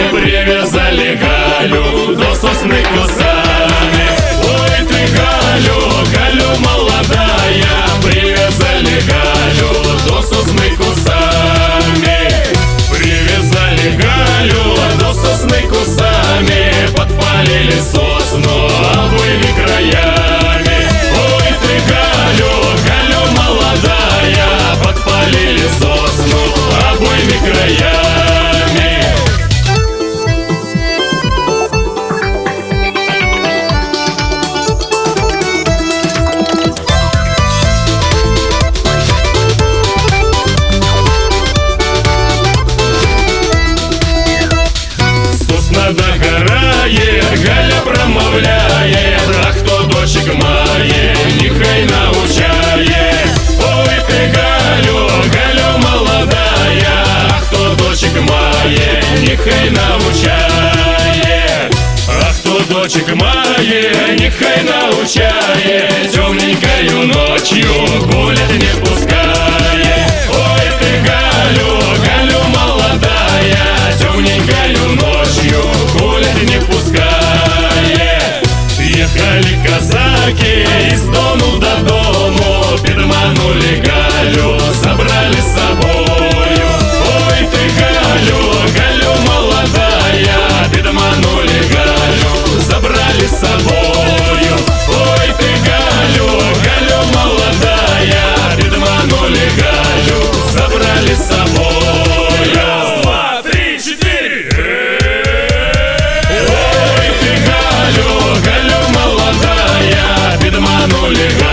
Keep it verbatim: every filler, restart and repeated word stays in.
прив'язали Галю до сосны кусами. Ой ты, Галю, Галю молодая, привязали Галю до сосны кусами. Привязали Галю до сосны кусами, подпалили сосну обоими краями. Ой ты, Галю, Галю молодая, подпалили сосну обоими краями. Догорает, Галя промовляет: а кто дочек моей, нехай научает. Ой ты, Галю, Галю молодая, а кто дочек моей, нехай научает. А кто дочек моей, нехай научает, темненькою ночью гулять не пускает. Ой ты, Галю, Галю молодая, темненькою ночью гулять не пускает. Ехали казаки из дону до дому, подманули Галю, забрали с собою. Ой ты, Галю, Галю молодая, подманули Галю, забрали с собою. Ой ты, Галю, Галю молодая, подманули Галю, забрали с собою. Раз, два, три, четыре. Ой ты, Галю, Галю молодая, подманули Галю.